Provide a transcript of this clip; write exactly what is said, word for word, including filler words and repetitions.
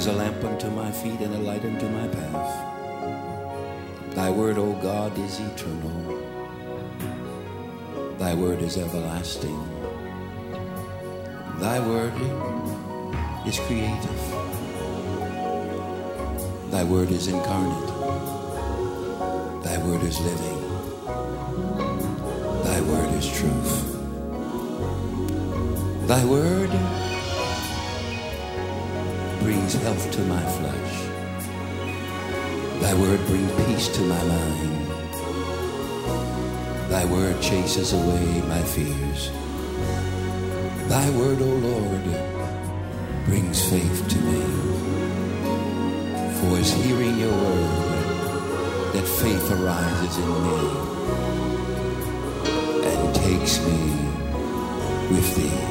is a lamp unto my feet and a light unto my path. Thy word, O God, is eternal. Thy word is everlasting. Thy word is creative. Thy word is incarnate. Thy word is living. Thy word is truth. Thy word brings health to my flesh. Thy word brings peace to my mind. Thy word chases away my fears. Thy word, O Lord, brings faith to me. For it's hearing your word that faith arises in me and takes me with thee.